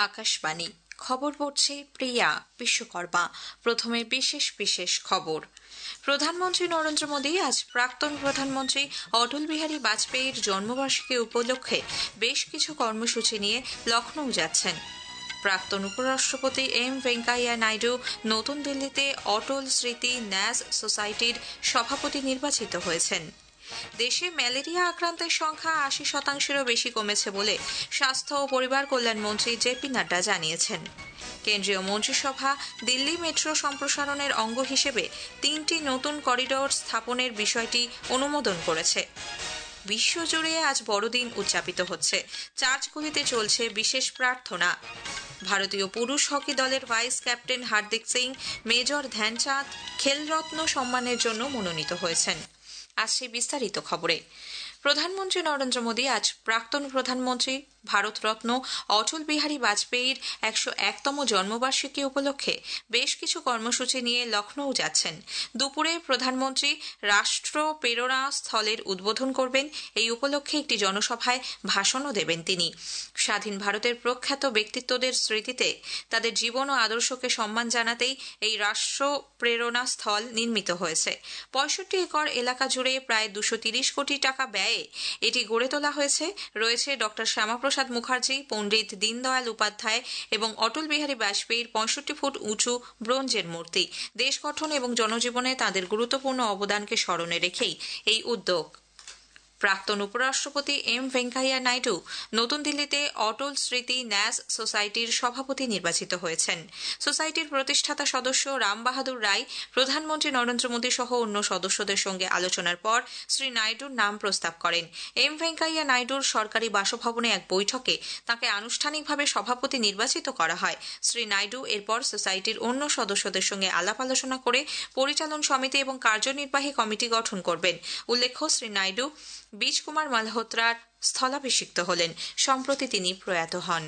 আকাশবাণী খবর পড়ছে প্রিয়া বিশ্বকর্মা। প্রথমে বিশেষ বিশেষ খবর। প্রধানমন্ত্রী নরেন্দ্র মোদী আজ প্রাক্তন প্রধানমন্ত্রী অটল বিহারী বাজপেয়ীর জন্মবার্ষিকী উপলক্ষে বেশ কিছু কর্মসূচি নিয়ে লখনৌ যাচ্ছেন। প্রাক্তন উপরাষ্ট্রপতি এম ভেঙ্কাইয়া নাইডু নতুন দিল্লিতে অটল স্মৃতি ন্যাস সোসাইটির সভাপতি নির্বাচিত হয়েছেন। দেশে ম্যালেরিয়া আক্রান্তের সংখ্যা ৮০%-এরও বেশি কমেছে বলে স্বাস্থ্য ও পরিবার কল্যাণ মন্ত্রী জেপি নাড্ডা জানিয়েছেন। কেন্দ্রীয় মন্ত্রিসভা দিল্লি মেট্রো সম্প্রসারণের অঙ্গ হিসেবে ৩টি নতুন করিডোর স্থাপনের বিষয়টি অনুমোদন করেছে। বিশ্বজুড়ে আজ বড়দিন উদযাপিত হচ্ছে। চার্চগুলিতে চলছে বিশেষ প্রার্থনা। ভারতীয় পুরুষ হকি দলের vice captain Hardik Singh major Dhyan Chand Khel Ratna সম্মানের জন্য মনোনীত হয়েছেন। আসছে বিস্তারিত খবরে। প্রধানমন্ত্রী নরেন্দ্র মোদী আজ প্রাক্তন প্রধানমন্ত্রী ভারতরত্ন অটল বিহারী বাজপেয়ীর ১০১তম জন্মবার্ষিকী উপলক্ষে বেশ কিছু কর্মসূচি নিয়ে লখনৌ যাচ্ছেন। দুপুরে প্রধানমন্ত্রী রাষ্ট্র প্রেরণা স্থলের উদ্বোধন করবেন। এই উপলক্ষে একটি জনসভায় ভাষণও দেবেন তিনি। স্বাধীন ভারতের প্রখ্যাত ব্যক্তিত্বদের স্মৃতিতে তাদের জীবন ও আদর্শকে সম্মান জানাতেই এই রাষ্ট্র প্রেরণা স্থল নির্মিত হয়েছে। ৬৫ একর এলাকা জুড়ে প্রায় ২৩০ কোটি টাকা ব্যয়ে এটি গড়ে তোলা হয়েছে। রয়েছে ডক্টর শ্যামাপ্রসাদ মুখার্জি, পণ্ডিত দীনদয়াল উপাধ্যায় এবং অটল বিহারী বাজপেয়ীর ৬৫ ফুট উঁচু ব্রোঞ্জের মূর্তি। দেশ গঠন এবং জনজীবনে তাদের গুরুত্বপূর্ণ অবদানকে স্মরণে রেখেই এই উদ্যোগ। প্রাক্তন উপরাষ্ট্রপতি এম ভেঙ্কাইয়া নাইডু নতুন দিল্লিতে অটল স্মৃতি ন্যাস সোসাইটির সভাপতি নির্বাচিত হয়েছেন। সোসাইটির প্রতিষ্ঠাতা সদস্য রাম বাহাদুর রায় প্রধানমন্ত্রী নরেন্দ্র মোদী সহ অন্য সদস্যদের সঙ্গে আলোচনার পর শ্রী নাইডুর নাম প্রস্তাব করেন। এম ভেঙ্কাইয়া নাইডুর সরকারি বাসভবনে এক বৈঠকে তাঁকে আনুষ্ঠানিকভাবে সভাপতি নির্বাচিত করা হয়। শ্রী নাইডু এরপর সোসাইটির অন্য সদস্যদের সঙ্গে আলাপ আলোচনা করে পরিচালন সমিতি এবং কার্যনির্বাহী কমিটি গঠন করবেন। উল্লেখ্য, শ্রী নাইডু বীজ কুমার মালহোত্রার স্থলাভিষিক্ত হলেন। সম্প্রতি তিনি প্রয়াত হন।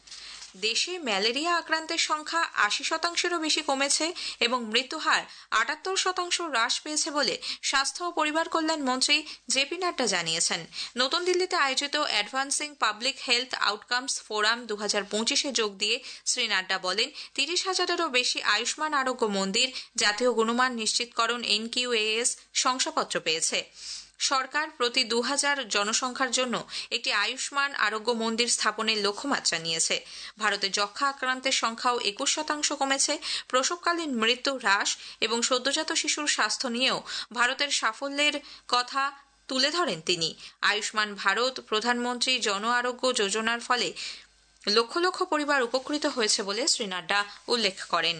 দেশে ম্যালেরিয়া আক্রান্তের সংখ্যা ৮০%-এরও বেশি কমেছে এবং মৃত্যুহার ৭৮% হ্রাস পেয়েছে বলে স্বাস্থ্য ও পরিবার কল্যাণ মন্ত্রী জেপি নাড্ডা জানিয়েছেন। নতুন দিল্লিতে আয়োজিত advancing public health outcomes forum ২০২৫-এ যোগ দিয়ে শ্রী নাড্ডা বলেন, ৩০,০০০-এরও বেশি আয়ুষ্মান আরোগ্য মন্দির জাতীয় গুণমান নিশ্চিতকরণ NQAS শংসাপত্র পেয়েছে। সরকার প্রতি ২,০০০ জনসংখ্যার জন্য একটি আয়ুষ্মান আরোগ্য মন্দির স্থাপনের লক্ষ্যমাত্রা নিয়েছে। ভারতে যক্ষ্মা আক্রান্তের সংখ্যাও ২১% কমেছে। প্রসবকালীন মৃত্যু হ্রাস এবং সদ্যজাত শিশুর স্বাস্থ্য নিয়েও ভারতের সাফল্যের কথা তুলে ধরেন তিনি। আয়ুষ্মান ভারত প্রধানমন্ত্রী জন আরোগ্য যোজনার ফলে লক্ষ লক্ষ পরিবার উপকৃত হয়েছে বলে শ্রী নাড্ডা উল্লেখ করেন।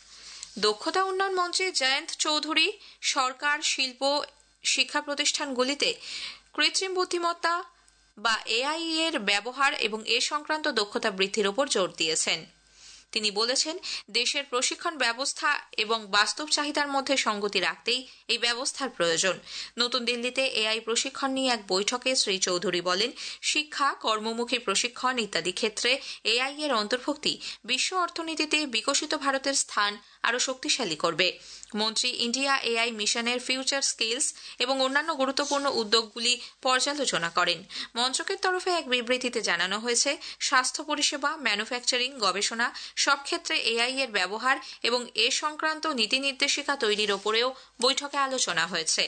দক্ষতা উন্নয়ন মন্ত্রী জয়ন্ত চৌধুরী সরকার, শিল্প, শিক্ষা প্রতিষ্ঠানগুলিতে কৃত্রিম বুদ্ধিমত্তা বা AI এর ব্যবহার এবং এ সংক্রান্ত দক্ষতা বৃদ্ধির উপর জোর দিয়েছেন। তিনি বলেছেন, দেশের প্রশিক্ষণ ব্যবস্থা এবং বাস্তব চাহিদার মধ্যে সঙ্গতি রাখতেই এই ব্যবস্থার প্রয়োজন। নতুন দিল্লিতে AI প্রশিক্ষণ নিয়ে এক বৈঠকে শ্রী চৌধুরী বলেন, শিক্ষা, কর্মমুখী প্রশিক্ষণ ইত্যাদি ক্ষেত্রে AI এর অন্তর্ভুক্তি বিশ্ব অর্থনীতিতে বিকশিত ভারতের স্থান আরও শক্তিশালী করবে। মন্ত্রী ইন্ডিয়া AI মিশনের ফিউচার স্কিলস এবং অন্যান্য গুরুত্বপূর্ণ উদ্যোগগুলি পর্যালোচনা করেন। মন্ত্রকের তরফে এক বিবৃতিতে জানানো হয়েছে, স্বাস্থ্য পরিষেবা, ম্যানুফ্যাকচারিং, গবেষণা সব ক্ষেত্রে AI এর ব্যবহার এবং এ সংক্রান্ত নীতি নির্দেশিকা তৈরির ওপরেও বৈঠকে আলোচনা হয়েছে।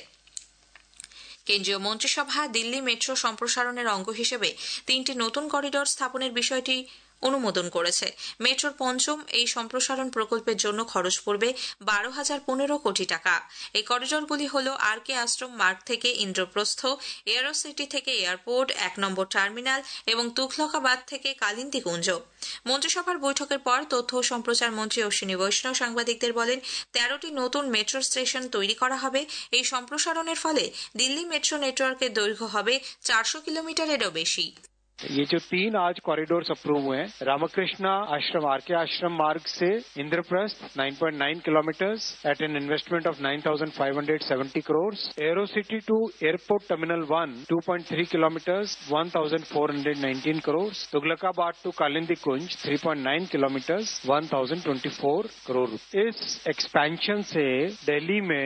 কেন্দ্রীয় মন্ত্রিসভা দিল্লি মেট্রো সম্প্রসারণের অঙ্গ হিসেবে ৩টি নতুন করিডোর স্থাপনের বিষয়টি অনুমোদন করেছে। মেট্রোর পঞ্চম এই সম্প্রসারণ প্রকল্পের জন্য খরচ পড়বে ১২,০১৫ কোটি টাকা। এই করিডোরগুলি হল RK আশ্রম মার্গ থেকে ইন্দ্রপ্রস্থ, এয়ারোসিটি থেকে এয়ারপোর্ট, ১ নম্বর টার্মিনাল এবং তুঘলকাবাদ থেকে কালিন্দী কুঞ্জ। মন্ত্রিসভার বৈঠকের পর তথ্য ও সম্প্রচার মন্ত্রী অশ্বিনী বৈষ্ণব সাংবাদিকদের বলেন, ১৩টি নতুন মেট্রো স্টেশন তৈরি করা হবে। এই সম্প্রসারণের ফলে দিল্লি মেট্রো নেটওয়ার্কের দৈর্ঘ্য হবে ৪০০ কিলোমিটারেরও বেশি। ये जो 3 आज कॉरिडोर्स अप्रूव हुए हैं, रामकृष्णा आश्रम RK आश्रम मार्ग से Indraprastha 9.9 kilometres at an investment of 9,570 crore, Aerocity to airport terminal 1 2.3 kilometres 1,419 crore, Tughlakabad to Kalindi Kunj 3.9 kilometres 1,024 crore. इस एक्सपेंशन से दिल्ली में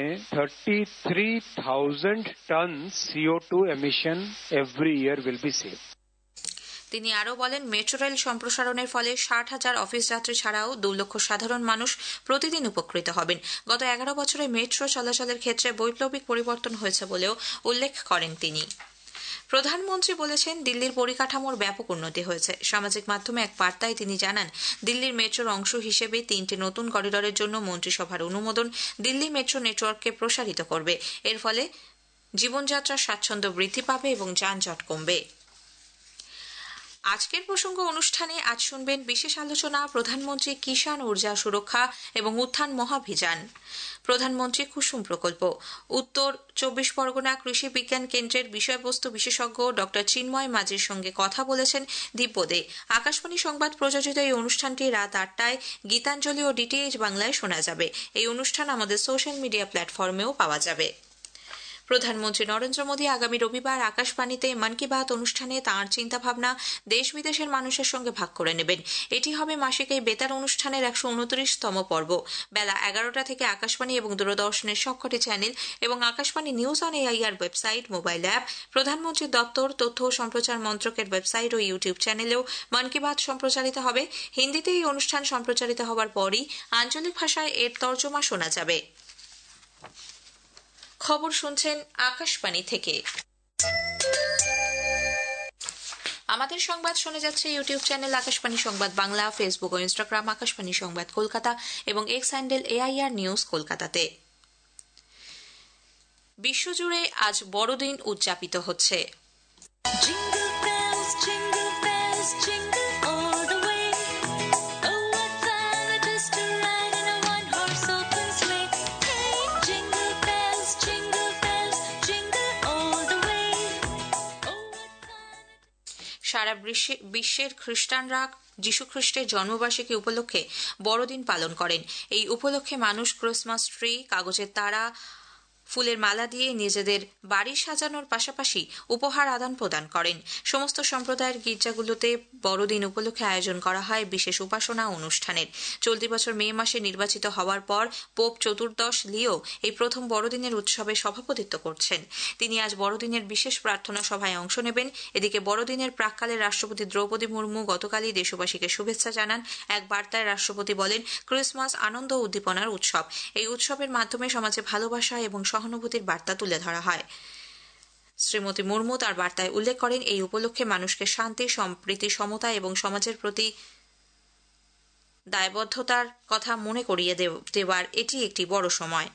33,000 tonne CO2 emission every year will be saved. তিনি আরও বলেন, মেট্রো রেল সম্প্রসারণের ফলে 60,000 অফিস যাত্রী ছাড়াও 2 লক্ষ সাধারণ মানুষ প্রতিদিন উপকৃত হবেন। গত 11 বছরে মেট্রো চলাচলের ক্ষেত্রে বৈপ্লবিক পরিবর্তন হয়েছে বলেও উল্লেখ করেন তিনি। প্রধানমন্ত্রী বলেছেন, দিল্লির পরিকাঠামোর ব্যাপক উন্নতি হয়েছে। সামাজিক মাধ্যমে এক বার্তায় তিনি জানান, দিল্লির মেট্রোর অংশ হিসেবে 3টি নতুন করিডোরের জন্য মন্ত্রিসভার অনুমোদন দিল্লি মেট্রো নেটওয়ার্ককে প্রসারিত করবে। এর ফলে জীবনযাত্রার স্বাচ্ছন্দ্য বৃদ্ধি পাবে এবং যানজট কমবে। আজকের প্রসঙ্গ অনুষ্ঠানে আজ শুনবেন বিশেষ আলোচনা, প্রধানমন্ত্রী কিষাণ ঊর্জা সুরক্ষা এবং উত্থান মহাভিযান, প্রধানমন্ত্রী কুসুম প্রকল্প, উত্তর 24 পরগনা কৃষি বিজ্ঞান কেন্দ্রের বিষয়বস্তু বিশেষজ্ঞ ডক্টর চিন্ময় মাঝির সঙ্গে কথা বলেছেন দিব্য দে। আকাশবাণী সংবাদ প্রযোজিত এই অনুষ্ঠানটি রাত 8টায় গীতাঞ্জলি ও ডিটিএইচ বাংলায় শোনা যাবে। এই অনুষ্ঠান আমাদের সোশ্যাল মিডিয়া প্ল্যাটফর্মেও পাওয়া যাবে। প্রধানমন্ত্রী নরেন্দ্র মোদী আগামী রবিবার আকাশবাণীতে মন কি বাত অনুষ্ঠানে তাঁর চিন্তাভাবনা দেশ বিদেশের মানুষের সঙ্গে ভাগ করে নেবেন। এটি হবে মাসিক এই বেতার অনুষ্ঠানের 129তম পর্ব। বেলা 11টা থেকে আকাশবাণী এবং দূরদর্শনের সবকটি চ্যানেল এবং Akashvani news on AIR website, mobile app, প্রধানমন্ত্রীর দপ্তর, তথ্য ও সম্প্রচার মন্ত্রকের ওয়েবসাইট ও ইউটিউব চ্যানেলেও মন কি বাত সম্প্রচারিত হবে। হিন্দিতে এই অনুষ্ঠান সম্প্রচারিত হওয়ার পরই আঞ্চলিক ভাষায় এর তর্জমা শোনা যাবে। খবর শুনছেন আকাশবাণী থেকে। আমাদের সংবাদ শোনা যাচ্ছে YouTube channel Akashvani Sangbad Bangla, Facebook ও ইনস্টাগ্রাম আকাশবাণী সংবাদ কলকাতা এবং এক্স হ্যান্ডেল এআইআর নিউজ কলকাতাতে। বিশ্বজুড়ে আজ বড়দিন উদযাপিত হচ্ছে। সারা বিশ্বের খ্রিস্টানরা যীশুখ্রিস্টের জন্মবার্ষিকী উপলক্ষে বড়দিন পালন করেন। এই উপলক্ষে মানুষ ক্রিসমাস ট্রি, কাগজের তারা, ফুলের মালা দিয়ে নিজেদের বাড়ি সাজানোর পাশাপাশি উপহার আদান প্রদান করেন। সমস্ত সম্প্রদায়ের গির্জাগুলোতে বড়দিন উপলক্ষে আয়োজন করা হয় বিশেষ উপাসনা অনুষ্ঠানের। চলতি বছর মে মাসে নির্বাচিত হওয়ার পর পোপ চতুর্দশ লিও এই প্রথম বড়দিনের উৎসবে সভাপতিত্ব করছেন। তিনি আজ বড়দিনের বিশেষ প্রার্থনা সভায় অংশ নেবেন। এদিকে বড়দিনের প্রাক্কালে রাষ্ট্রপতি দ্রৌপদী মুর্মু গতকালই দেশবাসীকে শুভেচ্ছা জানান। এক বার্তায় রাষ্ট্রপতি বলেন, ক্রিসমাস আনন্দ ও উদ্দীপনার উৎসব। এই উৎসবের মাধ্যমে সমাজে ভালোবাসা এবং সহানুভূতির বার্তা তুলে ধরা হয়। শ্রীমতী মুর্মু তার বার্তায় উল্লেখ করেন, এই উপলক্ষে মানুষকে শান্তি, সম্প্রীতি, সমতা এবং সমাজের প্রতি দায়বদ্ধতার কথা মনে করিয়ে দেওয়ার এটি একটি বড় সময়।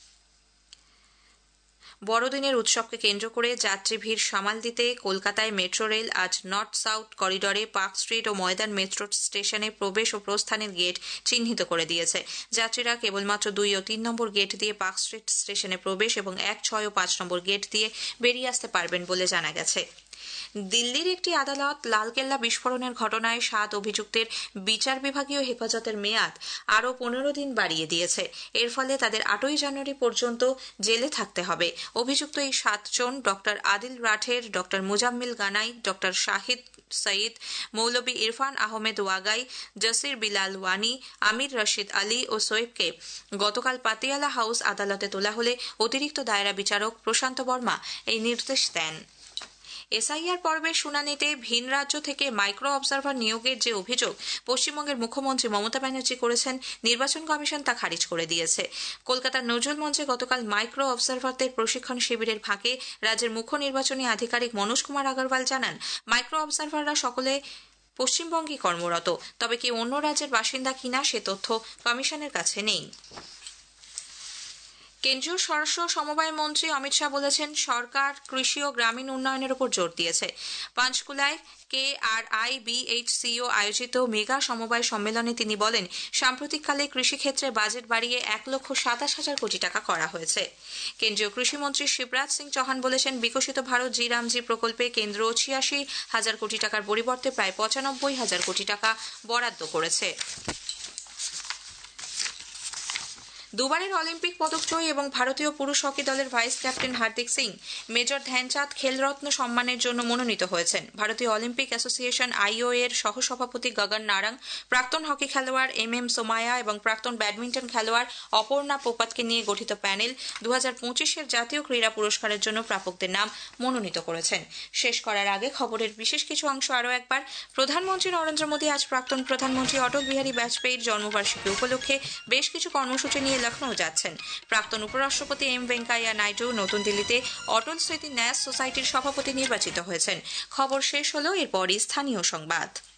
বড়দিনের উৎসবকে কেন্দ্র করে যাত্রী ভিড় সামাল দিতে কলকাতায় মেট্রো রেল আজ নর্থ সাউথ করিডরে পার্ক স্ট্রিট ও ময়দান মেট্রো স্টেশনে প্রবেশ ও প্রস্থানের গেট চিহ্নিত করে দিয়েছে। যাত্রীরা কেবলমাত্র 2 ও 3 নম্বর গেট দিয়ে পার্ক স্ট্রিট স্টেশনে প্রবেশ এবং 1, 6 ও 5 নম্বর গেট দিয়ে বেরিয়ে আসতে পারবেন বলে জানা গেছে। দিল্লির একটি আদালত লালকেল্লা বিস্ফোরণের ঘটনায় 7 অভিযুক্তের বিচার বিভাগীয় হেফাজতের মেয়াদ আরও 15 দিন বাড়িয়ে দিয়েছে। এর ফলে তাদের 8ই জানুয়ারি পর্যন্ত জেলে থাকতে হবে। অভিযুক্ত এই 7 জন doctor Adil Rather, doctor Muzammil Ganai, doctor Shahid Sayeed, Maulvi Irfan Ahmed ওয়াগাই, জসির Bilal ওয়ানি, আমির রশিদ আলী ও সোয়েবকে গতকাল পাতিয়ালা হাউস আদালতে তোলা হলে অতিরিক্ত দায়রা বিচারক প্রশান্ত বর্মা এই নির্দেশ দেন। এসআইআর পর্বের শুনানিতে ভিন রাজ্য থেকে মাইক্রো অবজারভার নিয়োগের যে অভিযোগ পশ্চিমবঙ্গের মুখ্যমন্ত্রী মমতা ব্যানার্জি করেছেন, নির্বাচন কমিশন তা খারিজ করে দিয়েছে। কলকাতার নজরুল মঞ্চে গতকাল মাইক্রো অবজারভারদের প্রশিক্ষণ শিবিরের ফাঁকে রাজ্যের মুখ্য নির্বাচনী আধিকারিক মনোজ কুমার আগরওয়াল জানান, মাইক্রো অবজারভাররা সকলে পশ্চিমবঙ্গে কর্মরত, তবে কি অন্য রাজ্যের বাসিন্দা কিনা সে তথ্য কমিশনের কাছে নেই। কেন্দ্রীয় স্বরাষ্ট্র সমবায় মন্ত্রী অমিত শাহ বলেছেন, সরকার কৃষি ও গ্রামীণ উন্নয়নের উপর জোর দিয়েছে। পাঁচকুলায় KRIBHCO আয়োজিত মেগা সমবায় সম্মেলনে তিনি বলেন, সাম্প্রতিককালে কৃষিক্ষেত্রে বাজেট বাড়িয়ে 1,27,000 কোটি টাকা করা হয়েছে। কেন্দ্রীয় কৃষিমন্ত্রী শিবরাজ সিং চৌহান বলেছেন, বিকশিত ভারত জি রামজি প্রকল্পে কেন্দ্র 86,000 কোটি টাকার পরিবর্তে প্রায় 95,000 কোটি টাকা বরাদ্দ করেছে। দুবারের অলিম্পিক পদক জয়ী এবং ভারতীয় পুরুষ হকি দলের vice captain Hardik Singh major Dhyan Chand Khel Ratna সম্মানের জন্য মনোনীত হয়েছেন। ভারতীয় অলিম্পিক অ্যাসোসিয়েশন আইও এর সহসভাপতি গগন নারাং, প্রাক্তন হকি খেলোয়াড় এম সোমায়া এবং প্রাক্তন ব্যাডমিন্টন খেলোয়াড় অপর্ণা পোপাতকে নিয়ে গঠিত প্যানেল 2025-এর জাতীয় ক্রীড়া পুরস্কারের জন্য প্রাপকদের নাম মনোনীত করেছেন। শেষ করার আগে খবরের বিশেষ কিছু অংশ আরও একবার। প্রধানমন্ত্রী নরেন্দ্র মোদী আজ প্রাক্তন প্রধানমন্ত্রী অটল বিহারী বাজপেয়ীর জন্মবার্ষিকী উপলক্ষে বেশ কিছু কর্মসূচি নিয়ে লখনৌ যাচ্ছেন। প্রাক্তন উপরাষ্ট্রপতি এম ভেঙ্কাইয়া নাইডু নতুন দিল্লিতে অটল স্মৃতি ন্যাস সোসাইটির সভাপতি নির্বাচিত হয়েছেন। খবর শেষ হলো, এরপরই স্থানীয় সংবাদ।